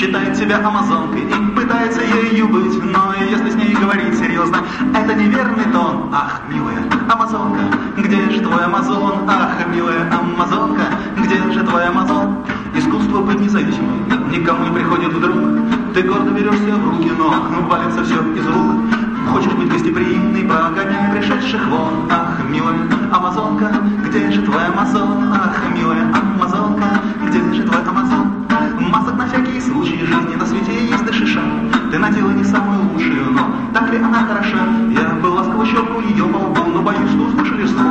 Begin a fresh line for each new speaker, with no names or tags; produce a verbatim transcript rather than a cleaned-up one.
считает себя амазонкой и пытается ею быть, но если с ней говорить серьезно, это неверный тон. Ах, милая амазонка, где же твой амазон? Ах, милая амазонка, где же твой амазон? Искусство быть независимым никому не приходит вдруг. Ты гордо берешься в руки, но валится все из рук. Хочешь быть гостеприимной, прогоняй пришедших вон. Ах, милая амазонка, где же твой амазон? Ах, милая амазонка, где же твой амазон? Масок на всякий случай жизни на свете есть до шиша. Ты надела не самую лучшую, но так ли она хороша? Я был ласково щелкнул ее по лбу, но боюсь, что услышали звук.